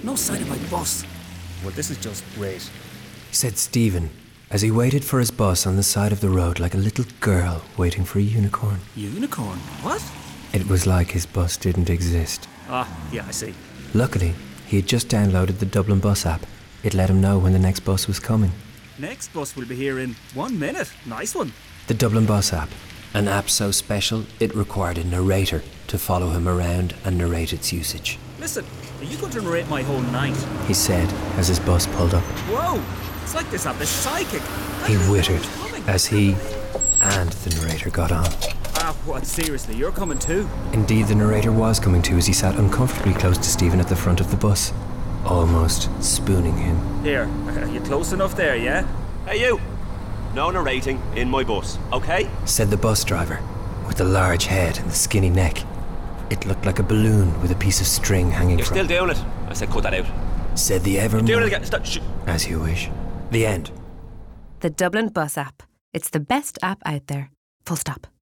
No sign of my bus. Well, this is just great. Said Stephen, as he waited for his bus on the side of the road like a little girl waiting for a unicorn. Unicorn? What? It was like his bus didn't exist. Ah, yeah, I see. Luckily, he had just downloaded the Dublin Bus app. It let him know when the next bus was coming. Next bus will be here in 1 minute. Nice one. The Dublin Bus app. An app so special, it required a narrator to follow him around and narrate its usage. Listen, are you going to narrate my whole night? He said as his bus pulled up. Whoa! It's like this app is psychic. He wittered as he and the narrator got on. Ah, what? Seriously, you're coming too? Indeed, the narrator was coming to as he sat uncomfortably close to Stephen at the front of the bus, almost spooning him. Here, are you close enough there, yeah? Hey you! No narrating in my bus, okay? Said the bus driver, with the large head and the skinny neck. It looked like a balloon with a piece of string hanging You're from still doing it. I said cut that out. Said the ever Doing more- it again. Stop. As you wish. The end. The Dublin Bus app. It's the best app out there. Full stop.